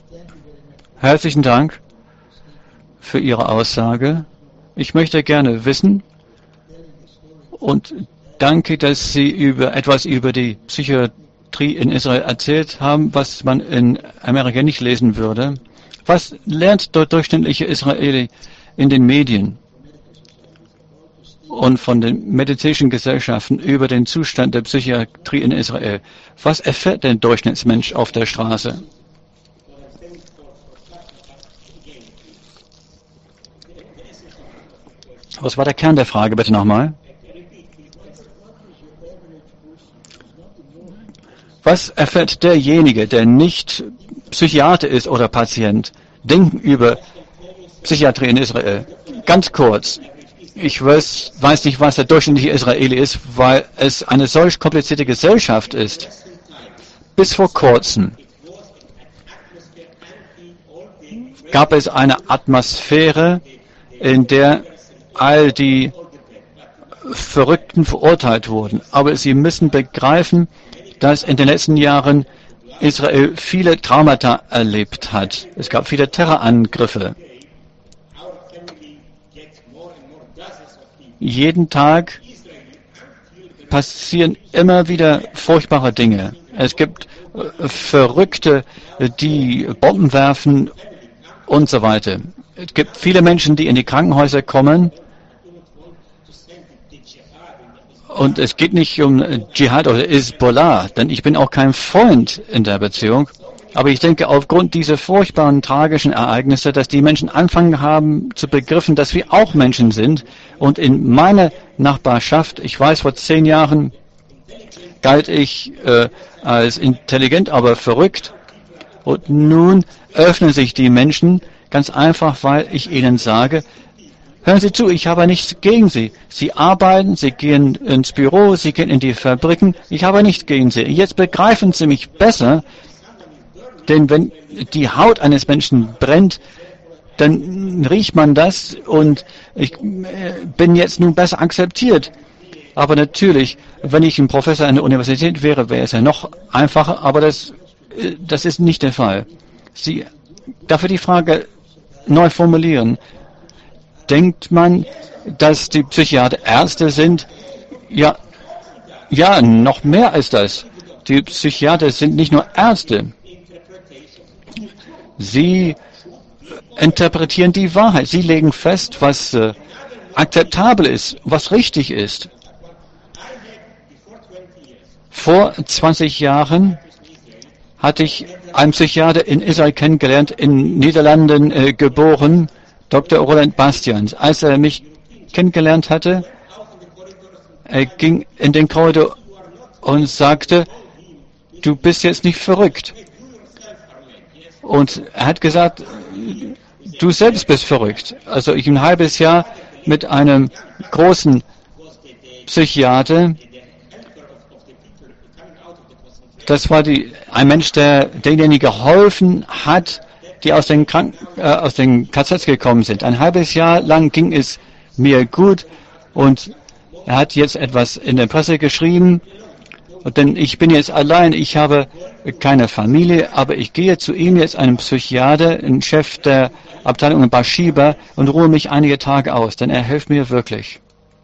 Herzlichen Dank für Ihre Aussage. Ich möchte gerne wissen und danke, dass Sie etwas über die Psychiatrie in Israel erzählt haben, was man in Amerika nicht lesen würde. Was lernt der durchschnittliche Israeli in den Medien und von den medizinischen Gesellschaften über den Zustand der Psychiatrie in Israel? Was erfährt der Durchschnittsmensch auf der Straße? Was war der Kern der Frage, bitte nochmal? Was erfährt derjenige, der nicht Psychiater ist oder Patient, denken über Psychiatrie in Israel? Ganz kurz. Ich weiß nicht, was der durchschnittliche Israeli ist, weil es eine solch komplizierte Gesellschaft ist. Bis vor kurzem gab es eine Atmosphäre, in der all die Verrückten verurteilt wurden. Aber Sie müssen begreifen, dass in den letzten Jahren Israel viele Traumata erlebt hat. Es gab viele Terrorangriffe. Jeden Tag passieren immer wieder furchtbare Dinge. Es gibt Verrückte, die Bomben werfen und so weiter. Es gibt viele Menschen, die in die Krankenhäuser kommen. Und es geht nicht um Dschihad oder Hisbollah, denn ich bin auch kein Freund in der Beziehung. Aber ich denke, aufgrund dieser furchtbaren, tragischen Ereignisse, dass die Menschen angefangen haben zu begriffen, dass wir auch Menschen sind. Und in meiner Nachbarschaft, ich weiß, vor 10 Jahren galt ich als intelligent, aber verrückt. Und nun öffnen sich die Menschen, ganz einfach, weil ich ihnen sage, hören Sie zu, ich habe nichts gegen Sie. Sie arbeiten, Sie gehen ins Büro, Sie gehen in die Fabriken. Ich habe nichts gegen Sie. Jetzt begreifen Sie mich besser, denn wenn die Haut eines Menschen brennt, dann riecht man das und ich bin jetzt nun besser akzeptiert. Aber natürlich, wenn ich ein Professor an der Universität wäre, wäre es ja noch einfacher, aber das ist nicht der Fall. Sie dafür die Frage neu formulieren. Denkt man, dass die Psychiater Ärzte sind? Ja, noch mehr als das. Die Psychiater sind nicht nur Ärzte. Sie interpretieren die Wahrheit. Sie legen fest, was akzeptabel ist, was richtig ist. Vor 20 Jahren hatte ich einen Psychiater in Israel kennengelernt, in Niederlanden geboren, Dr. Roland Bastians. Als er mich kennengelernt hatte, er ging in den Korridor und sagte, du bist jetzt nicht verrückt. Und er hat gesagt, du selbst bist verrückt. Also ich ein halbes Jahr mit einem großen Psychiater. Das war ein Mensch, der denjenigen geholfen hat, die aus den KZs gekommen sind. Ein halbes Jahr lang ging es mir gut und er hat jetzt etwas in der Presse geschrieben. Denn ich bin jetzt allein, ich habe keine Familie, aber ich gehe zu ihm jetzt, einem Psychiater, ein Chef der Abteilung in Beersheba, und ruhe mich einige Tage aus, denn er hilft mir wirklich.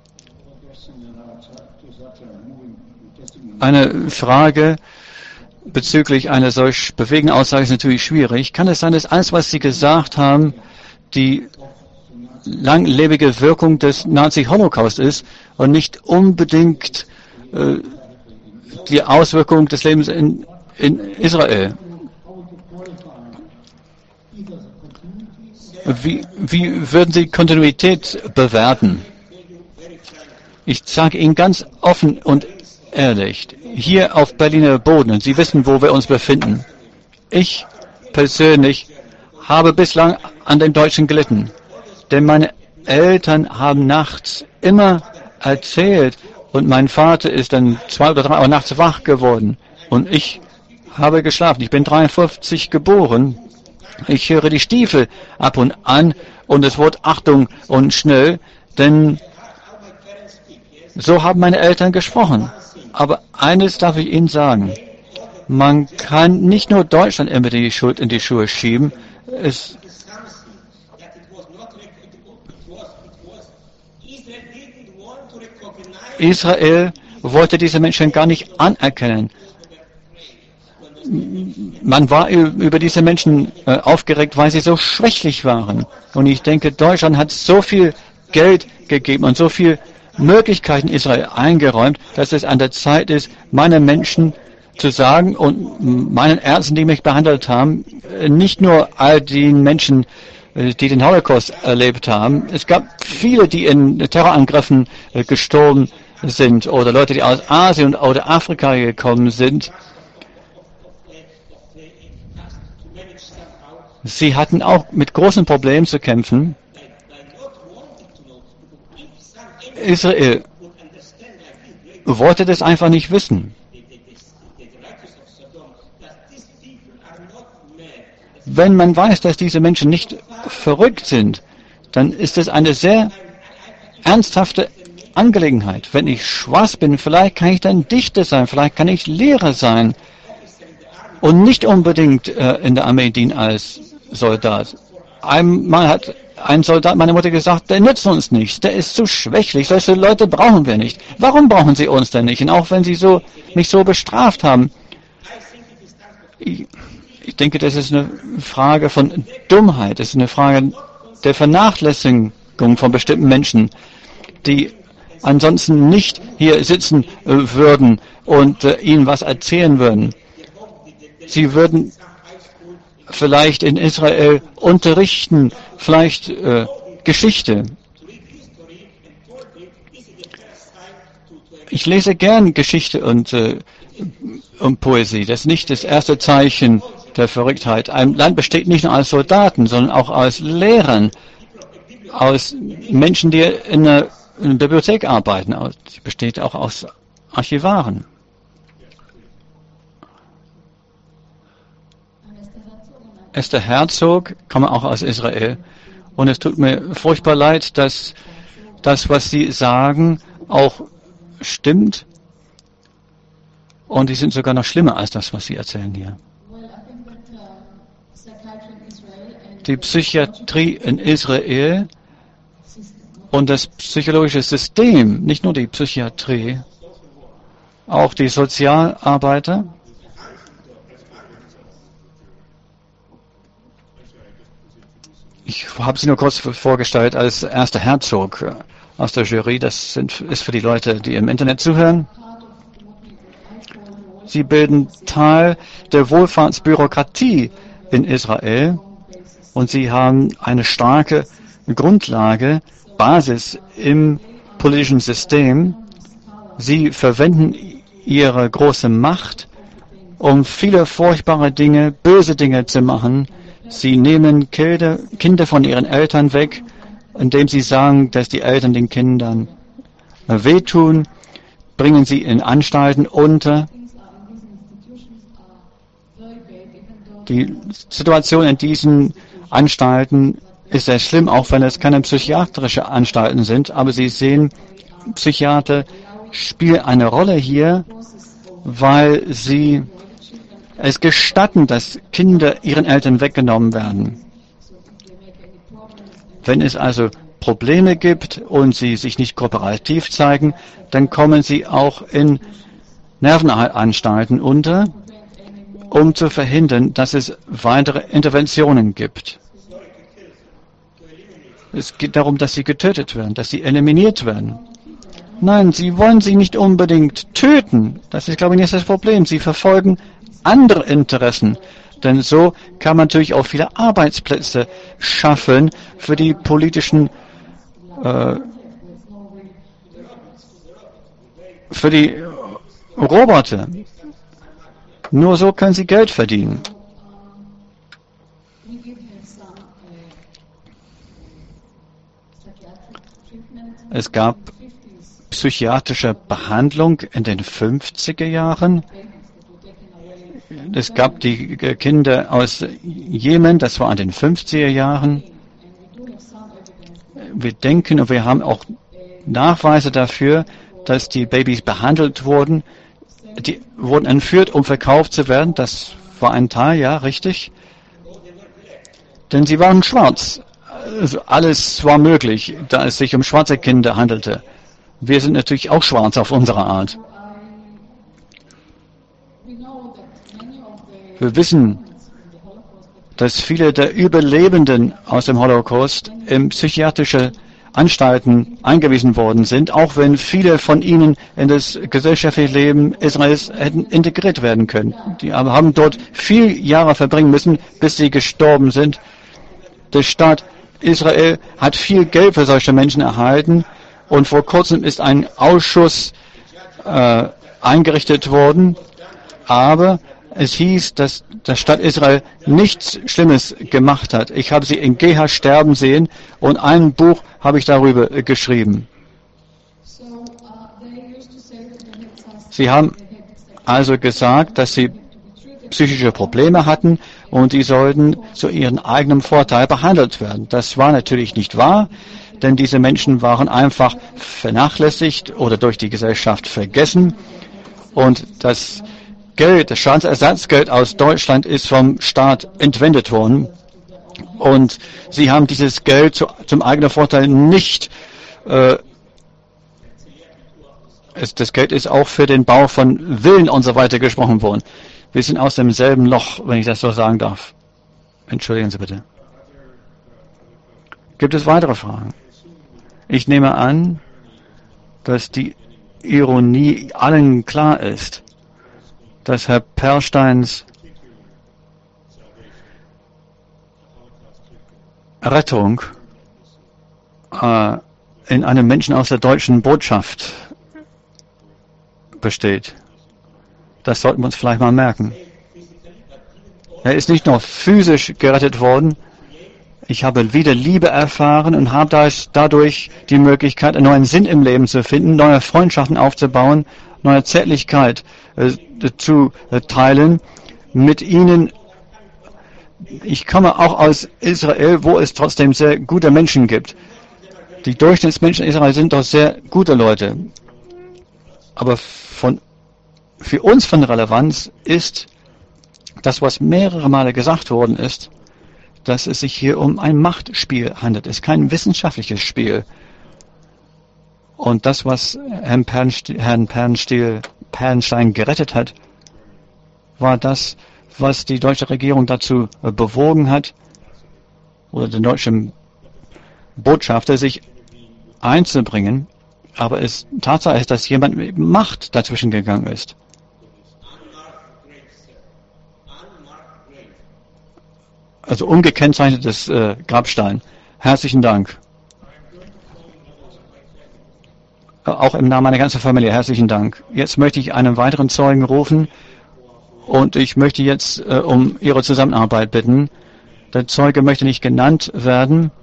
Eine Frage bezüglich einer solch bewegenden Aussage ist natürlich schwierig. Kann es sein, dass alles, was Sie gesagt haben, die langlebige Wirkung des Nazi-Holocaust ist und nicht unbedingt die Auswirkung des Lebens in Israel? Wie würden Sie Kontinuität bewerten? Ich sage Ihnen ganz offen und ehrlich, hier auf Berliner Boden, und Sie wissen, wo wir uns befinden, ich persönlich habe bislang an dem Deutschen gelitten, denn meine Eltern haben nachts immer erzählt, und mein Vater ist dann 2 oder 3 Uhr nachts wach geworden. Und ich habe geschlafen. Ich bin 53 geboren. Ich höre die Stiefel ab und an und es wird Achtung und schnell, denn so haben meine Eltern gesprochen. Aber eines darf ich Ihnen sagen. Man kann nicht nur Deutschland immer die Schuld in die Schuhe schieben. Israel wollte diese Menschen gar nicht anerkennen. Man war über diese Menschen aufgeregt, weil sie so schwächlich waren. Und ich denke, Deutschland hat so viel Geld gegeben und so viel Möglichkeiten Israel eingeräumt, dass es an der Zeit ist, meine Menschen zu sagen und meinen Ärzten, die mich behandelt haben, nicht nur all den Menschen, die den Holocaust erlebt haben. Es gab viele, die in Terrorangriffen gestorben sind oder Leute, die aus Asien oder Afrika gekommen sind. Sie hatten auch mit großen Problemen zu kämpfen. Israel wollte das einfach nicht wissen. Wenn man weiß, dass diese Menschen nicht verrückt sind, dann ist es eine sehr ernsthafte Angelegenheit. Wenn ich schwarz bin, vielleicht kann ich dann Dichter sein, vielleicht kann ich Lehrer sein und nicht unbedingt in der Armee dienen als Soldat. Einmal hat ein Soldat meiner Mutter gesagt, der nützt uns nichts, der ist zu schwächlich, solche Leute brauchen wir nicht. Warum brauchen sie uns denn nicht? Und auch wenn sie mich so bestraft haben. Ich denke, das ist eine Frage von Dummheit, das ist eine Frage der Vernachlässigung von bestimmten Menschen, die ansonsten nicht hier sitzen würden und ihnen was erzählen würden. Sie würden vielleicht in Israel unterrichten, vielleicht Geschichte. Ich lese gern Geschichte und Poesie. Das ist nicht das erste Zeichen der Verrücktheit. Ein Land besteht nicht nur aus Soldaten, sondern auch aus Lehrern, aus Menschen, die in der Bibliothek arbeiten. Sie besteht auch aus Archivaren. Esther Herzog komme auch aus Israel. Und es tut mir furchtbar leid, dass das, was Sie sagen, auch stimmt. Und die sind sogar noch schlimmer als das, was Sie erzählen hier. Die Psychiatrie in Israel und das psychologische System, nicht nur die Psychiatrie, auch die Sozialarbeiter, ich habe sie nur kurz vorgestellt als Esther Herzog aus der Jury. Das ist für die Leute, die im Internet zuhören. Sie bilden Teil der Wohlfahrtsbürokratie in Israel und sie haben eine starke Grundlage, Basis im politischen System. Sie verwenden ihre große Macht, um viele furchtbare Dinge, böse Dinge zu machen. Sie nehmen Kinder von ihren Eltern weg, indem sie sagen, dass die Eltern den Kindern wehtun, bringen sie in Anstalten unter. Die Situation in diesen Anstalten ist sehr schlimm, auch wenn es keine psychiatrische Anstalten sind. Aber Sie sehen, Psychiater spielen eine Rolle hier, weil sie es gestatten, dass Kinder ihren Eltern weggenommen werden. Wenn es also Probleme gibt und sie sich nicht kooperativ zeigen, dann kommen sie auch in Nervenanstalten unter, um zu verhindern, dass es weitere Interventionen gibt. Es geht darum, dass sie getötet werden, dass sie eliminiert werden. Nein, sie wollen sie nicht unbedingt töten. Das ist, glaube ich, nicht das Problem. Sie verfolgen andere Interessen. Denn so kann man natürlich auch viele Arbeitsplätze schaffen für die politischen, für die Roboter. Nur so können sie Geld verdienen. Es gab psychiatrische Behandlung in den 50er Jahren. Es gab die Kinder aus Jemen, das war in den 50er Jahren. Wir denken und wir haben auch Nachweise dafür, dass die Babys behandelt wurden die wurden entführt, um verkauft zu werden. Das war ein Teil, ja, richtig. Denn sie waren schwarz. Also alles war möglich, da es sich um schwarze Kinder handelte. Wir sind natürlich auch schwarz auf unsere Art. Wir wissen, dass viele der Überlebenden aus dem Holocaust in psychiatrische Anstalten eingewiesen worden sind, auch wenn viele von ihnen in das gesellschaftliche Leben Israels hätten integriert werden können. Die aber haben dort 4 Jahre verbringen müssen, bis sie gestorben sind. Der Staat Israel hat viel Geld für solche Menschen erhalten und vor kurzem ist ein Ausschuss eingerichtet worden, aber es hieß, dass der Staat Israel nichts Schlimmes gemacht hat. Ich habe sie in Geha sterben sehen und ein Buch habe ich darüber geschrieben. Sie haben also gesagt, dass sie psychische Probleme hatten und die sollten zu ihrem eigenen Vorteil behandelt werden. Das war natürlich nicht wahr, denn diese Menschen waren einfach vernachlässigt oder durch die Gesellschaft vergessen und das Schadensersatzgeld aus Deutschland ist vom Staat entwendet worden und sie haben dieses Geld zum eigenen Vorteil nicht. Das Geld ist auch für den Bau von Villen und so weiter gesprochen worden. Wir sind aus demselben Loch, wenn ich das so sagen darf. Entschuldigen Sie bitte. Gibt es weitere Fragen? Ich nehme an, dass die Ironie allen klar ist, dass Herr Perlsteins Rettung in einem Menschen aus der deutschen Botschaft besteht. Das sollten wir uns vielleicht mal merken. Er ist nicht nur physisch gerettet worden, ich habe wieder Liebe erfahren und habe dadurch die Möglichkeit, einen neuen Sinn im Leben zu finden, neue Freundschaften aufzubauen, neue Zärtlichkeit zu teilen mit ihnen. Ich komme auch aus Israel, wo es trotzdem sehr gute Menschen gibt. Die Durchschnittsmenschen in Israel sind doch sehr gute Leute. Aber für uns von Relevanz ist das, was mehrere Male gesagt worden ist, dass es sich hier um ein Machtspiel handelt. Es ist kein wissenschaftliches Spiel. Und das, was Herrn Pernstein gerettet hat, war das, was die deutsche Regierung dazu bewogen hat, oder den deutschen Botschafter, sich einzubringen. Aber Tatsache ist, dass jemand mit Macht dazwischen gegangen ist. Also ungekennzeichnetes Grabstein. Herzlichen Dank. Auch im Namen meiner ganzen Familie, herzlichen Dank. Jetzt möchte ich einen weiteren Zeugen rufen und ich möchte jetzt um Ihre Zusammenarbeit bitten. Der Zeuge möchte nicht genannt werden.